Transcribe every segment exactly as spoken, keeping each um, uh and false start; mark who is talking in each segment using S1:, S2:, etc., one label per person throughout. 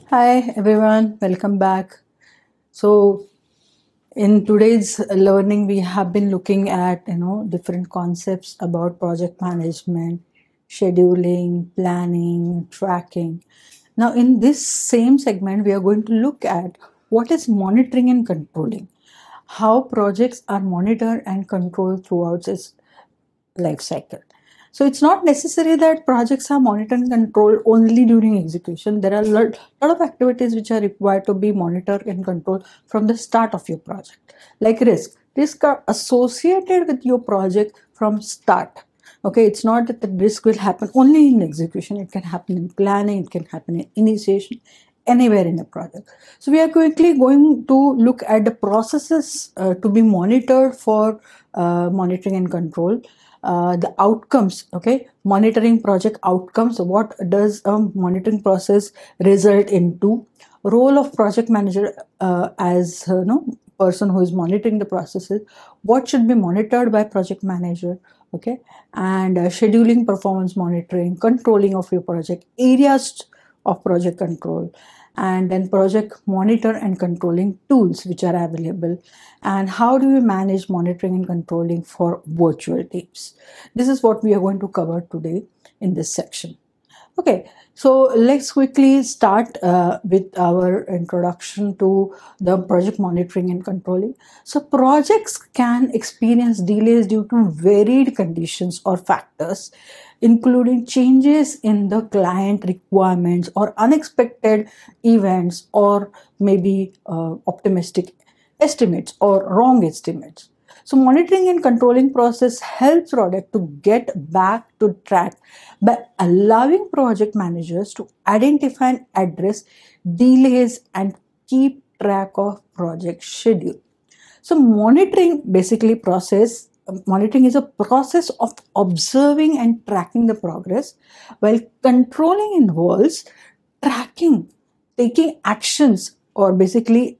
S1: Hi everyone, welcome back. So in today's learning, we have been looking at you know different concepts about project management, scheduling, planning, tracking. Now in this same segment, we are going to look at what is monitoring and controlling, how projects are monitored and controlled throughout its life cycle. So it's not necessary that projects are monitored and controlled only during execution. There are a lot, lot of activities which are required to be monitored and controlled from the start of your project. Like risk. Risk are associated with your project from start. Okay, it's not that the risk will happen only in execution. It can happen in planning, it can happen in initiation, anywhere in a project. So we are quickly going to look at the processes uh, to be monitored for uh, monitoring and control. Uh, the outcomes, okay, monitoring project outcomes. What does a monitoring process result into? Role of project manager uh, as uh, you know person who is monitoring the processes. What should be monitored by project manager? Okay, and uh, scheduling, performance monitoring, controlling of your project, areas of project control, and then project monitor and controlling tools which are available, and how do we manage monitoring and controlling for virtual teams. This is what we are going to cover today in this section. Okay, so let's quickly start uh, with our introduction to the project monitoring and controlling. So projects can experience delays due to varied conditions or factors, including changes in the client requirements or unexpected events, or maybe uh, optimistic estimates or wrong estimates. So monitoring and controlling process helps product to get back to track by allowing project managers to identify and address delays and keep track of project schedule. So monitoring basically process monitoring is a process of observing and tracking the progress, while controlling involves tracking, taking actions, or basically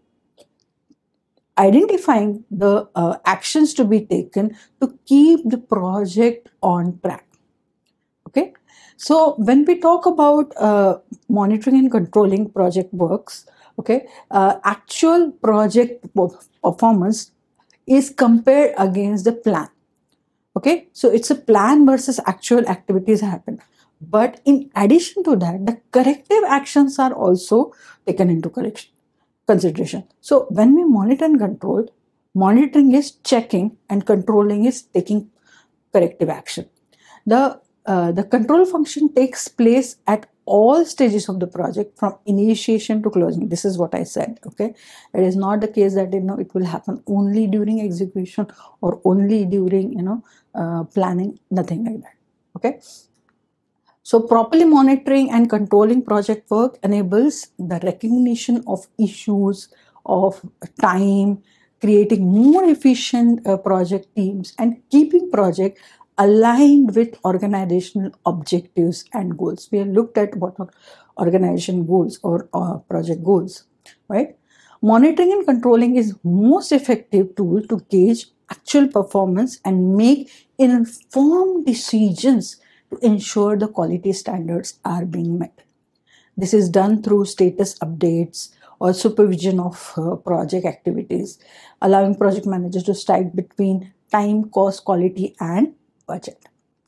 S1: identifying the uh, actions to be taken to keep the project on track. Okay, so when we talk about uh, monitoring and controlling project works, okay, uh, actual project performance is compared against the plan. Okay, so it's a plan versus actual activities happen. But in addition to that, the corrective actions are also taken into correction consideration. So when we monitor and control, monitoring is checking and controlling is taking corrective action. The uh, the control function takes place at all stages of the project from initiation to closing. This is what I said. Okay, it is not the case that you know it will happen only during execution or only during you know uh, planning. Nothing like that. Okay. So properly monitoring and controlling project work enables the recognition of issues, of time, creating more efficient uh, project teams, and keeping project aligned with organizational objectives and goals. We have looked at what are organization goals or uh, project goals, right? Monitoring and controlling is most effective tool to gauge actual performance and make informed decisions to ensure the quality standards are being met. This is done through status updates or supervision of uh, project activities, allowing project managers to strike between time, cost, quality, and budget.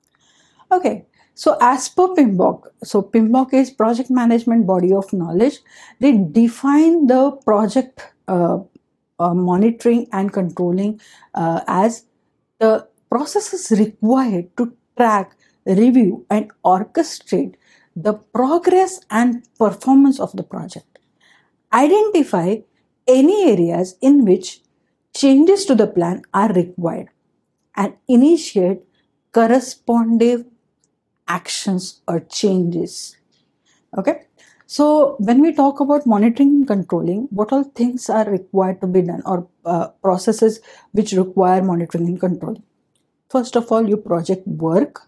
S1: Okay, so as per PMBOK, so PMBOK is project management body of knowledge. They define the project uh, uh, monitoring and controlling uh, as the processes required to track, review, and orchestrate the progress and performance of the project. Identify any areas in which changes to the plan are required and initiate corresponding actions or changes. Okay. So when we talk about monitoring and controlling, what all things are required to be done, or uh, processes which require monitoring and controlling? First of all, your project work,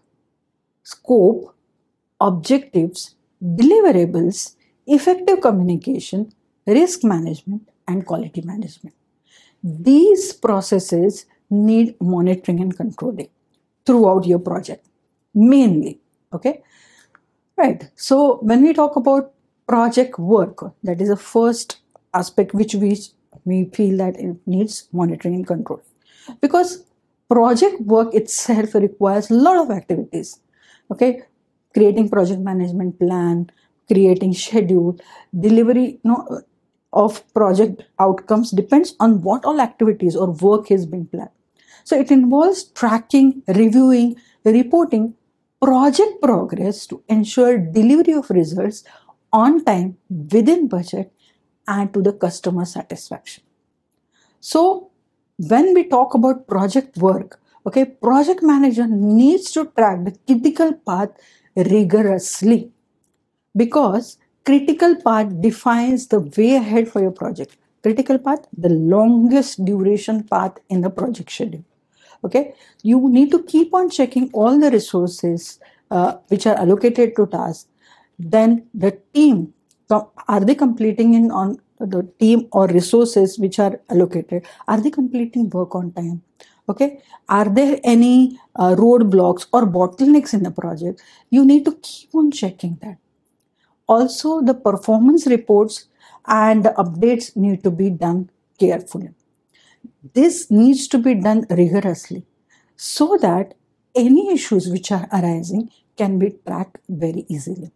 S1: scope, objectives, deliverables, effective communication, risk management, and quality management. These processes need monitoring and controlling throughout your project, mainly. Okay, right. So when we talk about project work. That is the first aspect which we, we feel that it needs monitoring and control. Because project work itself requires a lot of activities. Okay, creating project management plan, creating schedule, delivery, you know, of project outcomes depends on what all activities or work is being planned. So it involves tracking, reviewing, reporting project progress to ensure delivery of results on time, within budget, and to the customer satisfaction. So when we talk about project work, okay, project manager needs to track the critical path rigorously, because critical path defines the way ahead for your project. Critical path, the longest duration path in the project schedule. Okay, you need to keep on checking all the resources uh, which are allocated to tasks. Then the team, are they completing in on the team or resources which are allocated, are they completing work on time? Okay, are there any uh, roadblocks or bottlenecks in the project? You need to keep on checking that. Also, the performance reports and the updates need to be done carefully. This needs to be done rigorously so that any issues which are arising can be tracked very easily,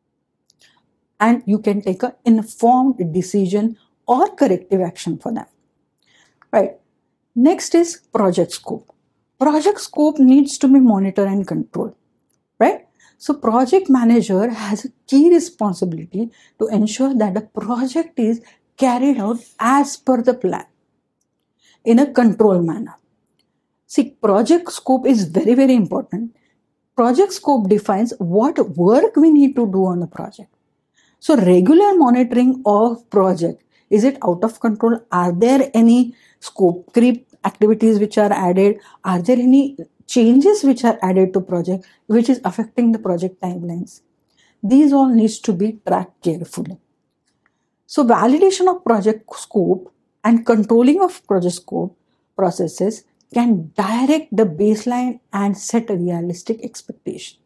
S1: and you can take an informed decision or corrective action for them. Right. Next is project scope. Project scope needs to be monitored and controlled. Right. So project manager has a key responsibility to ensure that the project is carried out as per the plan in a controlled manner. See, project scope is very, very important. Project scope defines what work we need to do on the project. So regular monitoring of project, is it out of control? Are there any scope creep activities which are added? Are there any changes which are added to project which is affecting the project timelines? These all needs to be tracked carefully. So validation of project scope and controlling of project scope processes can direct the baseline and set a realistic expectation.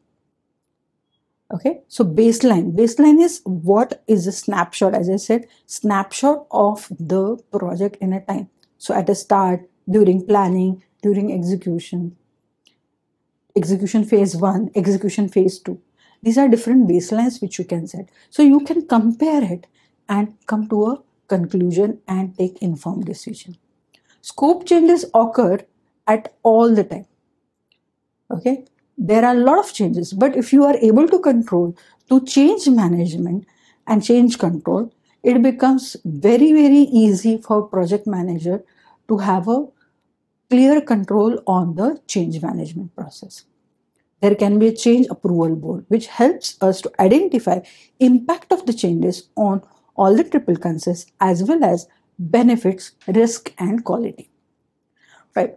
S1: Okay, so baseline. Baseline is what is a snapshot, as I said, snapshot of the project in a time. So at the start, during planning, during execution, execution phase one, execution phase two. These are different baselines which you can set. So you can compare it and come to a conclusion and take informed decision. Scope changes occur at all the time. Okay, there are a lot of changes, but if you are able to control, to change management and change control, it becomes very, very easy for project manager to have a clear control on the change management process. There can be a change approval board, which helps us to identify impact of the changes on all the triple consensus as well as benefits, risk, and quality. Right.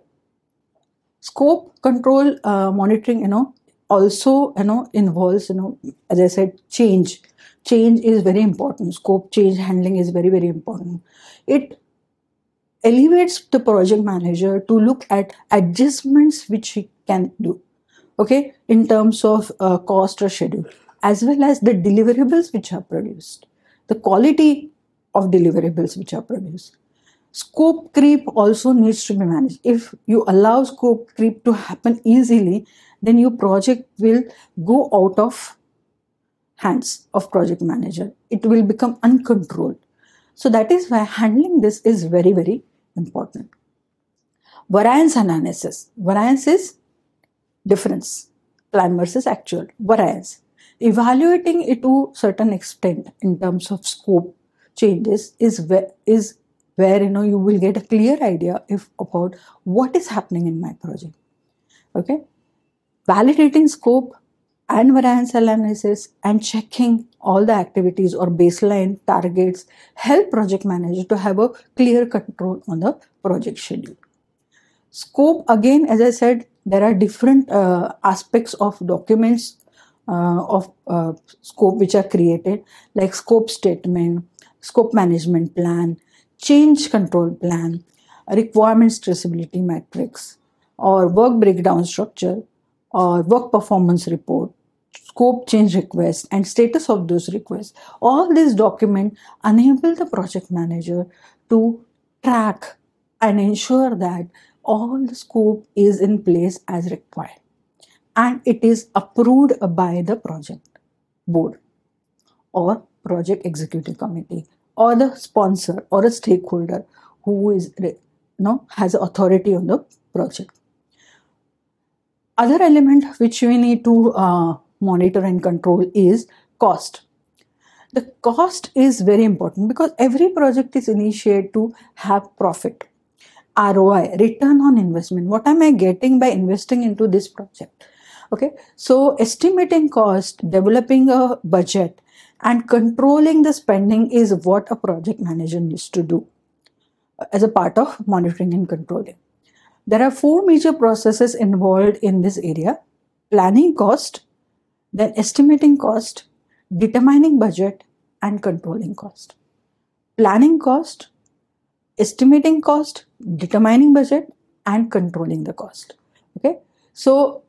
S1: Scope control uh, monitoring, you know, also, you know, involves, you know, as I said, change. Change is very important. Scope change handling is very, very important. It elevates the project manager to look at adjustments which he can do, okay, in terms of uh, cost or schedule, as well as the deliverables which are produced, the quality of deliverables which are produced. Scope creep also needs to be managed. If you allow scope creep to happen easily, then your project will go out of hands of project manager. It will become uncontrolled. So that is why handling this is very, very important. Variance analysis. Variance is difference, plan versus actual. Variance. Evaluating it to certain extent in terms of scope changes is where, is where you know you will get a clear idea if about what is happening in my project. Okay, validating scope and variance analysis and checking all the activities or baseline targets help project manager to have a clear control on the project schedule. Scope, again, as I said, there are different uh, aspects of documents uh, of uh, scope which are created, like scope statement, scope management plan, change control plan, requirements traceability matrix, or work breakdown structure, or work performance report, scope change requests, and status of those requests. All these documents enable the project manager to track and ensure that all the scope is in place as required and it is approved by the project board or project executive committee or the sponsor or a stakeholder who is you know, has authority on the project. Other element which we need to uh, monitor and control is cost. The cost is very important because every project is initiated to have profit, R O I, return on investment. What am I getting by investing into this project? Okay, so estimating cost, developing a budget, and controlling the spending is what a project manager needs to do as a part of monitoring and controlling. There are four major processes involved in this area: planning cost, then estimating cost, determining budget, and controlling cost. Planning cost, estimating cost, determining budget, and controlling the cost. Okay, so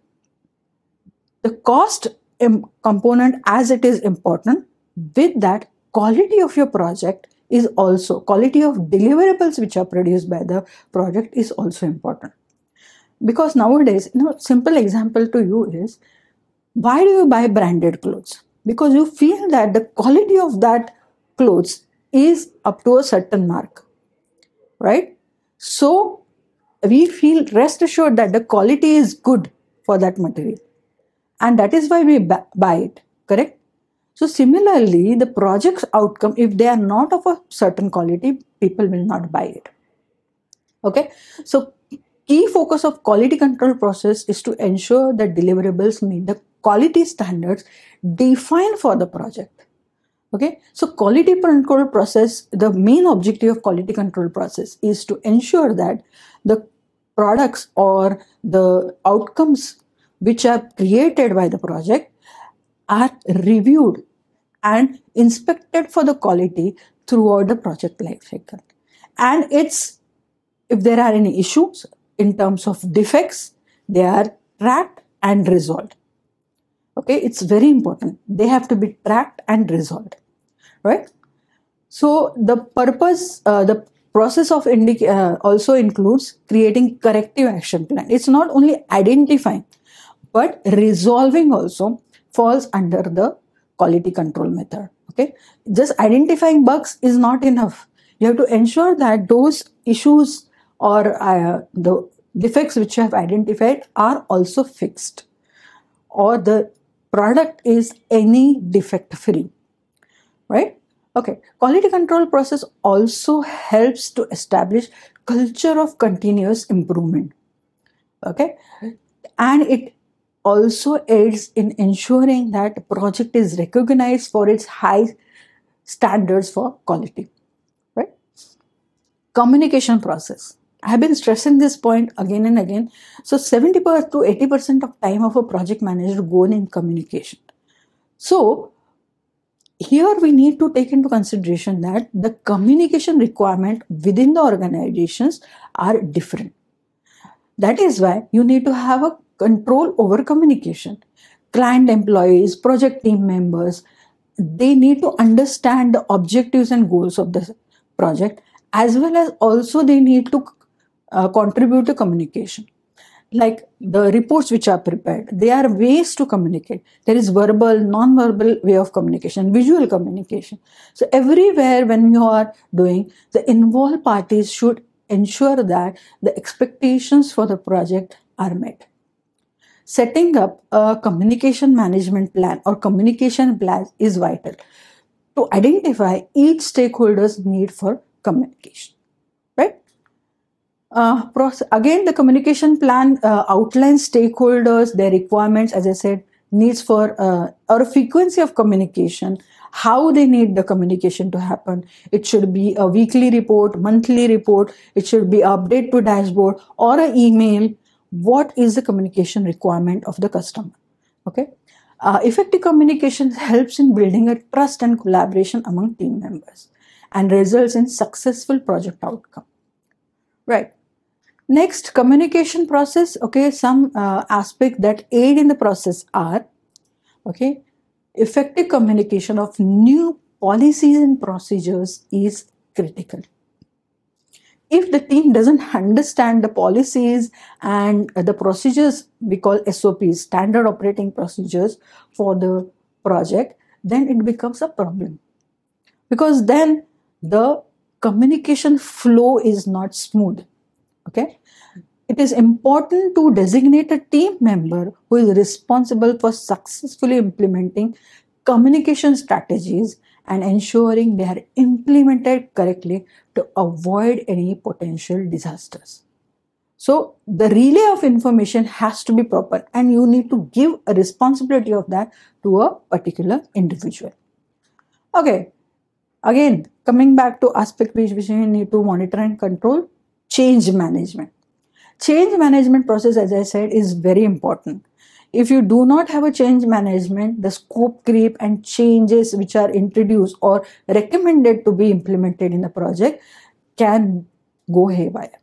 S1: the cost component, as it is important, with that, quality of your project is also, quality of deliverables which are produced by the project is also important. Because nowadays, you know, simple example to you is, why do you buy branded clothes? Because you feel that the quality of that clothes is up to a certain mark, right? So we feel rest assured that the quality is good for that material. And that is why we buy it, correct? So similarly, the project's outcome, if they are not of a certain quality, people will not buy it. Okay, so key focus of quality control process is to ensure that deliverables meet the quality standards defined for the project. Okay, so quality control process, the main objective of quality control process is to ensure that the products or the outcomes which are created by the project are reviewed and inspected for the quality throughout the project life cycle. And it's, if there are any issues in terms of defects, they are tracked and resolved. Okay, it's very important. They have to be tracked and resolved, right? So the purpose, uh, the process of indic- uh, also includes creating corrective action plan. It's not only identifying, but resolving also falls under the quality control method. Okay, just identifying bugs is not enough. You have to ensure that those issues or uh, the defects which you have identified are also fixed, or the product is any defect free, right? Okay, quality control process also helps to establish culture of continuous improvement. Okay, and it also aids in ensuring that the project is recognized for its high standards for quality, right? Communication process. I have been stressing this point again and again. So seventy to eighty percent of time of a project manager goes in communication. So here we need to take into consideration that the communication requirement within the organizations are different. That is why you need to have a control over communication. Client employees, project team members, they need to understand the objectives and goals of the project, as well as also they need to uh, contribute to communication. Like the reports which are prepared, they are ways to communicate. There is verbal, non-verbal way of communication, visual communication. So everywhere when you are doing, the involved parties should ensure that the expectations for the project are met. Setting up a communication management plan or communication plan is vital to identify each stakeholder's need for communication, right? Uh, again, the communication plan uh, outlines stakeholders, their requirements, as I said, needs for uh, or a frequency of communication, how they need the communication to happen. It should be a weekly report, monthly report, it should be update to dashboard or an email. What is the communication requirement of the customer? Okay. Uh, effective communication helps in building a trust and collaboration among team members and results in successful project outcome. Right. Next, communication process. Okay, some uh, aspects that aid in the process are Okay, effective communication of new policies and procedures is critical. If the team doesn't understand the policies and the procedures we call S O Ps, standard operating procedures for the project, then it becomes a problem, because then the communication flow is not smooth. Okay, it is important to designate a team member who is responsible for successfully implementing communication strategies and ensuring they are implemented correctly to avoid any potential disasters. So the relay of information has to be proper, and you need to give a responsibility of that to a particular individual. Okay, again, coming back to aspect which we need to monitor and control, change management. Change management process, as I said, is very important. If you do not have a change management, the scope creep and changes which are introduced or recommended to be implemented in the project can go haywire.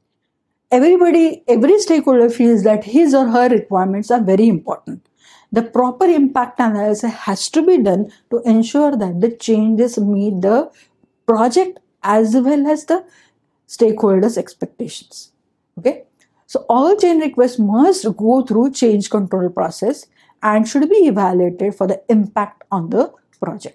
S1: Everybody, every stakeholder feels that his or her requirements are very important. The proper impact analysis has to be done to ensure that the changes meet the project as well as the stakeholders' expectations. Okay, so all change requests must go through change control process and should be evaluated for the impact on the project.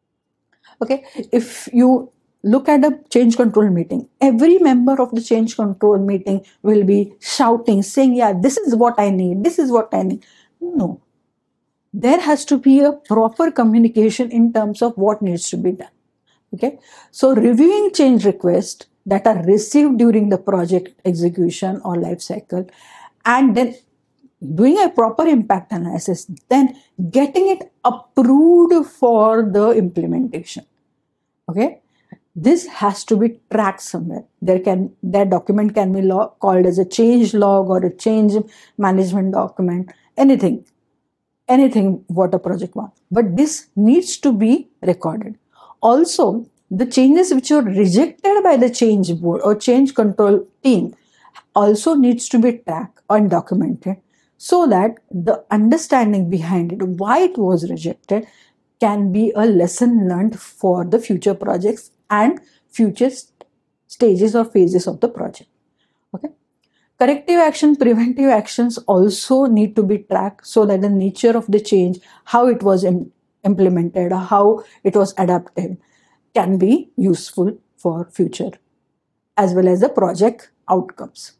S1: Okay, if you look at a change control meeting, every member of the change control meeting will be shouting, saying, yeah, this is what I need, this is what I need. No, there has to be a proper communication in terms of what needs to be done. Okay, so reviewing change requests that are received during the project execution or life cycle, and then doing a proper impact analysis, then getting it approved for the implementation. Okay, this has to be tracked somewhere. There can that document can be log, called as a change log or a change management document, anything, anything what a project wants. But this needs to be recorded. Also, the changes which are rejected by the change board or change control team also needs to be tracked and documented, so that the understanding behind it, why it was rejected, can be a lesson learned for the future projects and future st- stages or phases of the project. Okay. Corrective action, preventive actions also need to be tracked, so that the nature of the change, how it was im- implemented, or how it was adapted, can be useful for future as well as the project outcomes.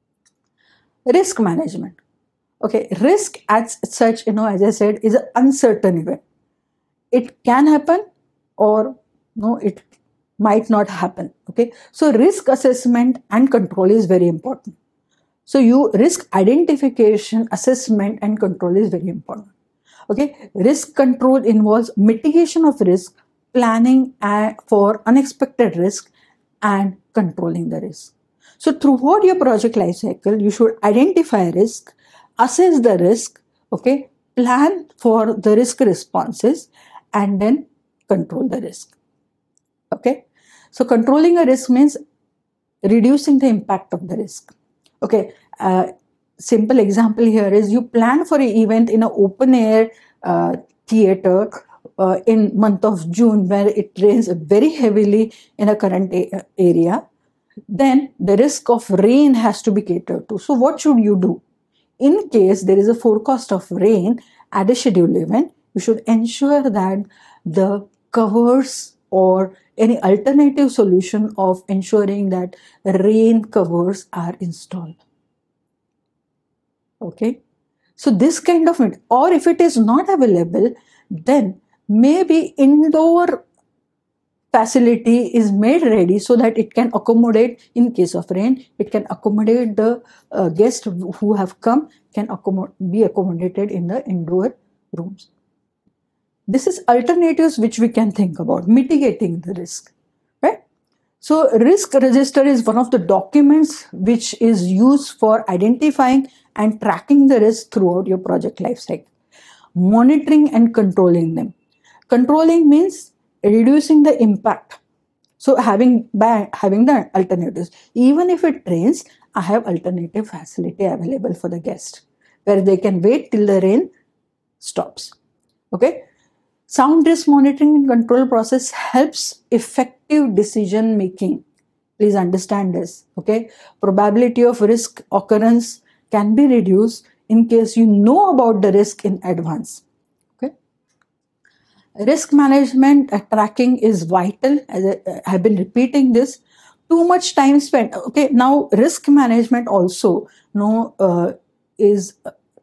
S1: Risk management. Okay, risk as such, you know, as I said, is an uncertain event. It can happen or no, it might not happen. Okay, so risk assessment and control is very important. So you risk identification, assessment, and control is very important. Okay, risk control involves mitigation of risk, planning for unexpected risk, and controlling the risk. So throughout your project life cycle, you should identify risk, assess the risk, okay, plan for the risk responses, and then control the risk. Okay, so controlling a risk means reducing the impact of the risk. Okay, uh, simple example here is you plan for an event in an open air uh, theater uh, in month of June, where it rains very heavily in a current a- area. Then the risk of rain has to be catered to. So what should you do? In case there is a forecast of rain at a scheduled event, you should ensure that the covers or any alternative solution of ensuring that rain covers are installed. Okay, so this kind of it, or if it is not available, then maybe indoor facility is made ready so that it can accommodate, in case of rain, it can accommodate the uh, guests who have come, can accommodate, be accommodated in the indoor rooms. This is alternatives which we can think about, mitigating the risk, right? So risk register is one of the documents which is used for identifying and tracking the risk throughout your project lifecycle, monitoring and controlling them. Controlling means reducing the impact. So having by having the alternatives, even if it rains, I have alternative facility available for the guest where they can wait till the rain stops. Okay. Sound risk monitoring and control process helps effective decision making. Please understand this. Okay. Probability of risk occurrence can be reduced in case you know about the risk in advance. Okay. Risk management uh, tracking is vital. As I, I have been repeating this. Too much time spent. Okay. Now risk management also no uh, is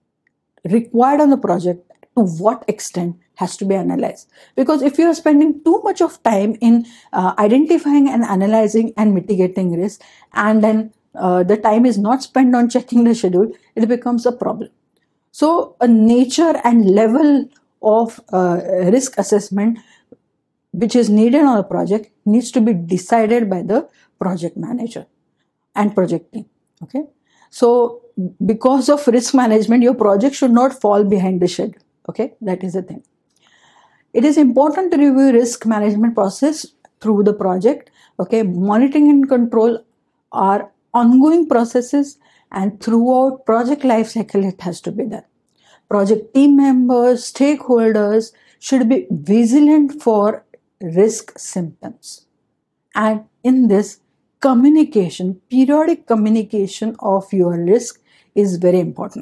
S1: required on the project. To what extent has to be analyzed, because if you are spending too much of time in uh, identifying and analyzing and mitigating risk, and then uh, the time is not spent on checking the schedule, it becomes a problem. So a nature and level of uh, risk assessment which is needed on a project needs to be decided by the project manager and project team. Okay. So because of risk management, your project should not fall behind the schedule. Okay. That is the thing. It is important to review risk management process through the project. Okay. Monitoring and control are ongoing processes, and throughout project life cycle, it has to be done. Project team members, stakeholders should be vigilant for risk symptoms. And in this, communication, periodic communication of your risk is very important.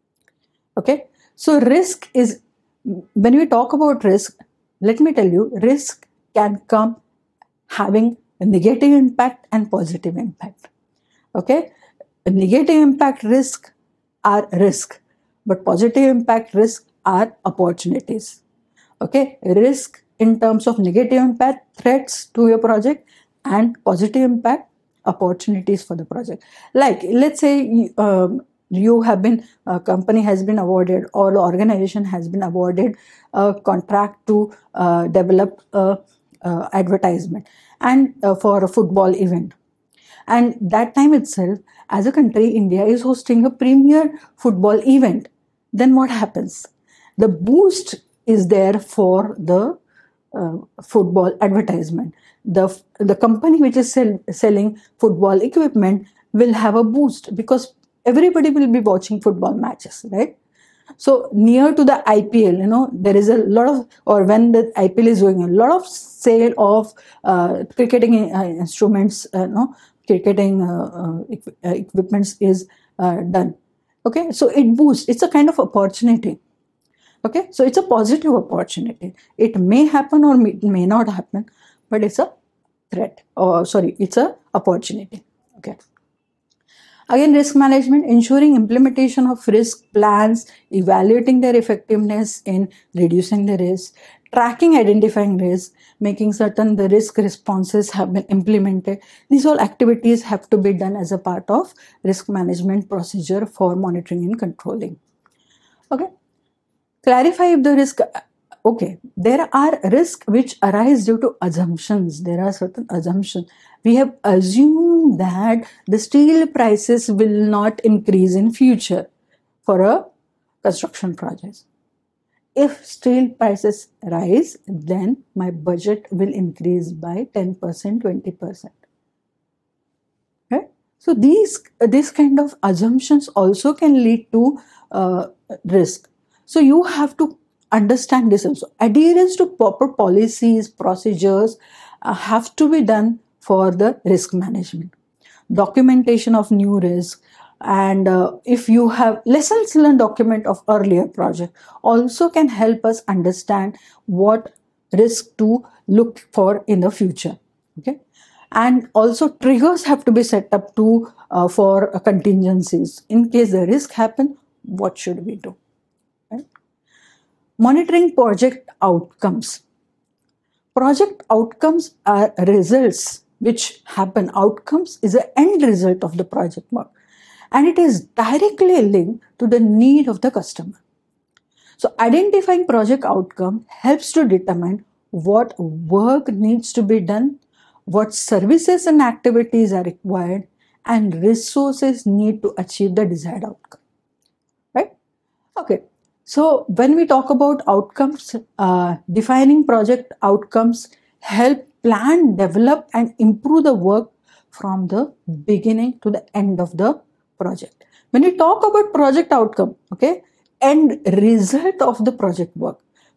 S1: Okay. So risk is, when we talk about risk, let me tell you, risk can come having a negative impact and positive impact. Okay. A negative impact risk are risk, but positive impact risk are opportunities. Okay. Risk in terms of negative impact, threats to your project, and positive impact, opportunities for the project. Like, let's say um, you have been, a company has been awarded, or the organization has been awarded a contract to uh, develop a, a advertisement and uh, for a football event. And that time itself, as a country, India is hosting a premier football event. Then what happens? The boost is there for the uh, football advertisement. The, the company which is sell, selling football equipment will have a boost because everybody will be watching football matches, right? So near to the I P L, you know, there is a lot of, or when the I P L is going, a lot of sale of uh, cricketing uh, instruments, uh, no, cricketing uh, uh, equi- uh, equipments is uh, done. Okay, so it boosts. It's a kind of opportunity. Okay, so it's a positive opportunity. It may happen or may, may not happen, but it's a threat. Or sorry, it's a opportunity. Okay. Again, risk management, ensuring implementation of risk plans, evaluating their effectiveness in reducing the risk, tracking, identifying risk, making certain the risk responses have been implemented. These all activities have to be done as a part of risk management procedure for monitoring and controlling. Okay. Clarify if the risk, okay, there are risks which arise due to assumptions. There are certain assumptions. We have assumed that the steel prices will not increase in future for a construction project. If steel prices rise, then my budget will increase by ten percent, twenty percent. Okay? So these, this kind of assumptions also can lead to uh, risk. So you have to understand this also. Adherence to proper policies, procedures uh, have to be done for the risk management. Documentation of new risk, and uh, if you have lessons learned document of earlier project also can help us understand what risk to look for in the future. Okay. And also triggers have to be set up to uh, for uh, contingencies. In case the risk happen, what should we do? Right? Monitoring project outcomes. Project outcomes are results which happen. Outcomes is the end result of the project work, and it is directly linked to the need of the customer. So identifying project outcome helps to determine what work needs to be done, what services and activities are required, and resources need to achieve the desired outcome. Right? Okay. So when we talk about outcomes, uh, defining project outcomes help plan, develop, and improve the work from the beginning to the end of the project. When we talk about project outcome, okay, end result of the project work,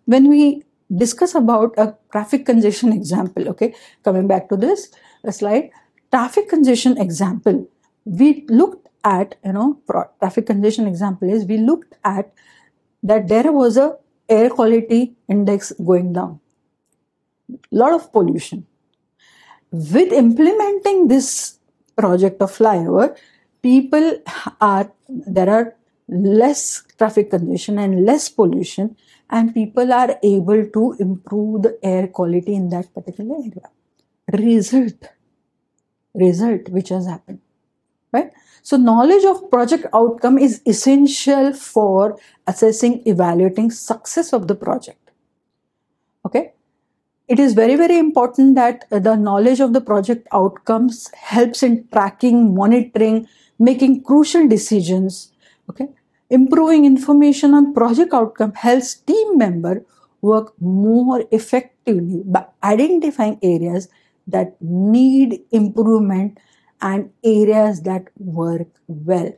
S1: when we discuss about a traffic congestion example, okay, coming back to this slide, traffic congestion example, we looked at, you know, traffic congestion example is we looked at that there was a air quality index going down, lot of pollution. With implementing this project of flyover, people are, there are less traffic congestion and less pollution, and people are able to improve the air quality in that particular area. Result, result which has happened, right? So knowledge of project outcome is essential for assessing, evaluating success of the project. Okay. It is very, very important that the knowledge of the project outcomes helps in tracking, monitoring, making crucial decisions. Okay. Improving information on project outcome helps team member work more effectively by identifying areas that need improvement and areas that work well.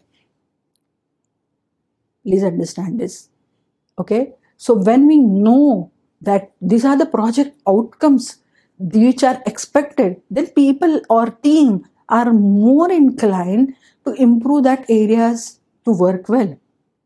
S1: Please understand this. Okay. So when we know that these are the project outcomes which are expected, then people or team are more inclined to improve that areas to work well.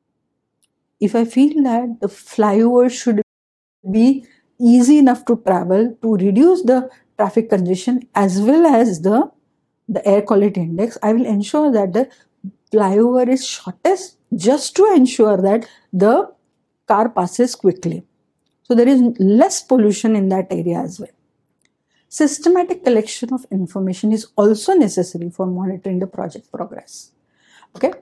S1: If I feel that the flyover should be easy enough to travel to reduce the traffic congestion as well as the, the air quality index, I will ensure that the flyover is shortest just to ensure that the car passes quickly. So there is less pollution in that area as well. Systematic collection of information is also necessary for monitoring the project progress. Okay.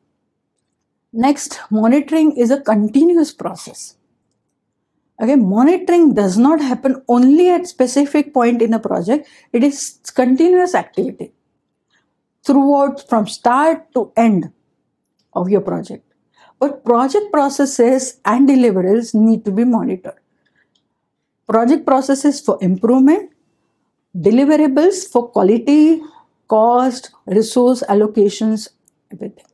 S1: Next, monitoring is a continuous process. Okay, monitoring does not happen only at specific point in a project. It is continuous activity throughout, from start to end of your project. But project processes and deliverables need to be monitored. Project processes for improvement, deliverables for quality, cost, resource allocations, everything.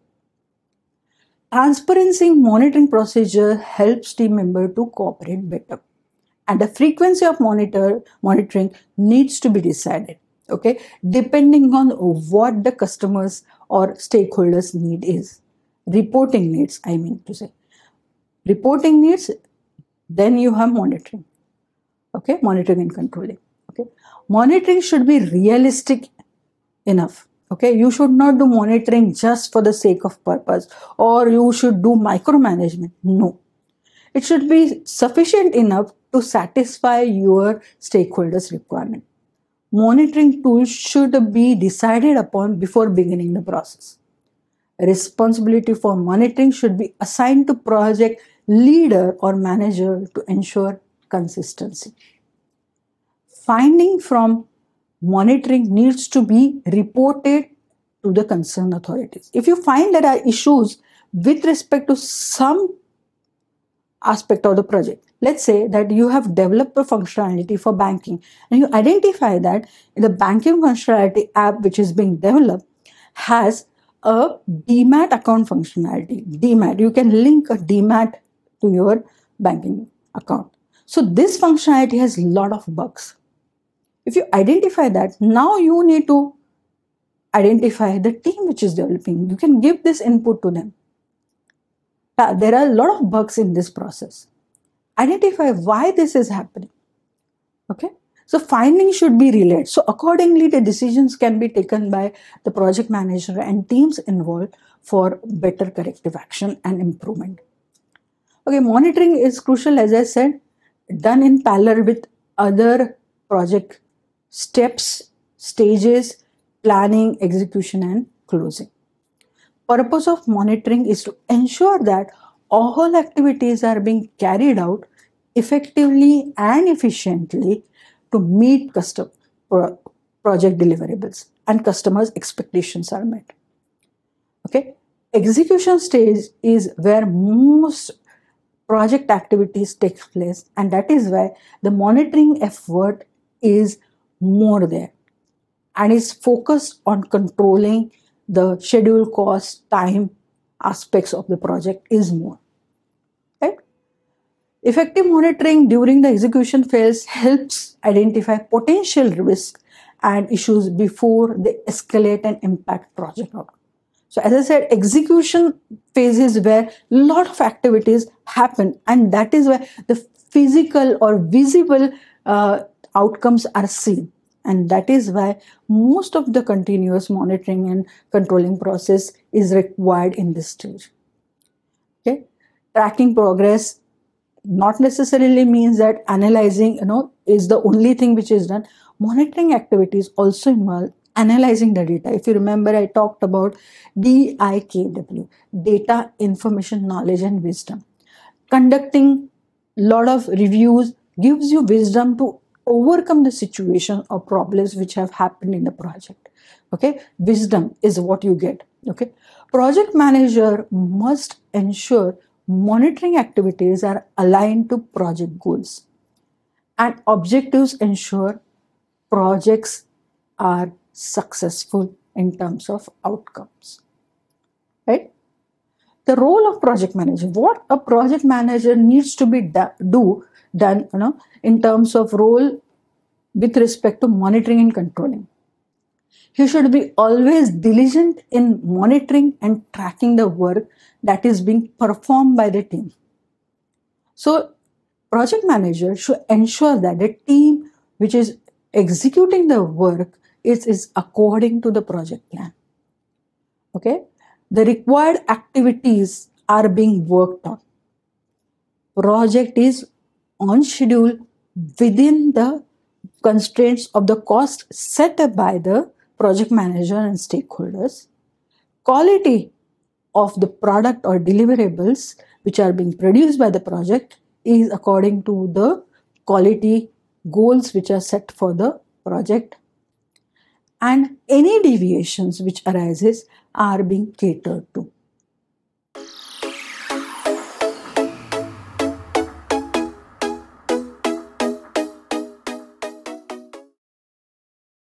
S1: Transparency monitoring procedure helps team members to cooperate better. And the frequency of monitor monitoring needs to be decided, okay, depending on what the customers or stakeholders need is. Reporting needs, I mean to say. Reporting needs, then you have monitoring. Okay, monitoring and controlling. Okay, monitoring should be realistic enough. Okay, you should not do monitoring just for the sake of purpose, or you should do micromanagement. No, it should be sufficient enough to satisfy your stakeholders' requirement. Monitoring tools should be decided upon before beginning the process. Responsibility for monitoring should be assigned to project leader or manager to ensure consistency. Finding from monitoring needs to be reported to the concerned authorities. If you find there are issues with respect to some aspect of the project, let's say that you have developed a functionality for banking and you identify that the banking functionality app which is being developed has a demat account functionality. Demat, you can link a demat to your banking account. So this functionality has a lot of bugs. If you identify that, now you need to identify the team which is developing. You can give this input to them. Uh, there are a lot of bugs in this process. Identify why this is happening. Okay. So findings should be relayed. So accordingly, the decisions can be taken by the project manager and teams involved for better corrective action and improvement. Okay, monitoring is crucial, as I said, done in parallel with other project steps, stages, planning, execution, and closing. Purpose of monitoring is to ensure that all activities are being carried out effectively and efficiently to meet custom pro- project deliverables and customers' expectations are met. Okay, execution stage is where most project activities take place, and that is why the monitoring effort is more there and is focused on controlling the schedule, cost, time aspects of the project is more. Right? Effective monitoring during the execution phase helps identify potential risks and issues before they escalate and impact project outcome. So as I said, execution phase is where a lot of activities happen, and that is where the physical or visible uh, outcomes are seen. And that is why most of the continuous monitoring and controlling process is required in this stage. Okay, tracking progress not necessarily means that analyzing, you know, is the only thing which is done. Monitoring activities also involve analyzing the data. If you remember, I talked about D I K W, data, information, knowledge, and wisdom. Conducting a lot of reviews gives you wisdom to overcome the situation or problems which have happened in the project. Okay, wisdom is what you get. Okay, project manager must ensure monitoring activities are aligned to project goals, and objectives ensure projects are successful in terms of outcomes. Right? The role of project manager, what a project manager needs to be do, do done, you know, in terms of role with respect to monitoring and controlling. He should be always diligent in monitoring and tracking the work that is being performed by the team. So, project manager should ensure that the team which is executing the work is, is according to the project plan. Okay, the required activities are being worked on. Project is on schedule within the constraints of the cost set up by the project manager and stakeholders. Quality of the product or deliverables which are being produced by the project is according to the quality goals which are set for the project, and any deviations which arises are being catered to.